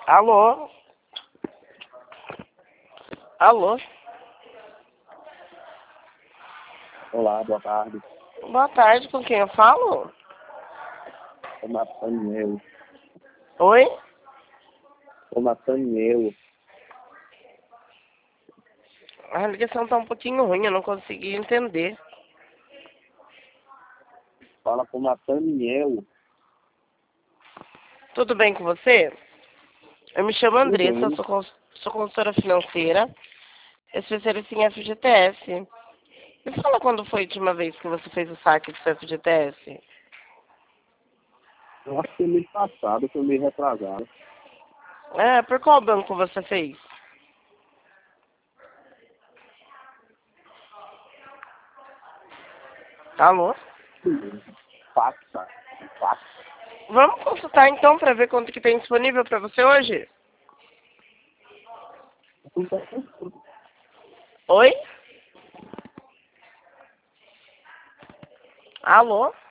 Alô? Alô? Olá, boa tarde. Boa tarde, com quem eu falo? Ô Nathaniel. Oi? Ô Nathaniel. A ligação tá um pouquinho ruim, eu não consegui entender. Fala com o Nathaniel. Tudo bem com você? Eu me chamo Tudo Andressa, bem? sou consultora financeira, especialista em FGTS. Me fala quando foi a última vez que você fez o saque do seu FGTS? Eu acho que foi mês passado, foi meio retrasado. Por qual banco você fez? Alô? Faxa. Faxa. Vamos consultar então para ver quanto que tem disponível para você hoje? Oi? Alô?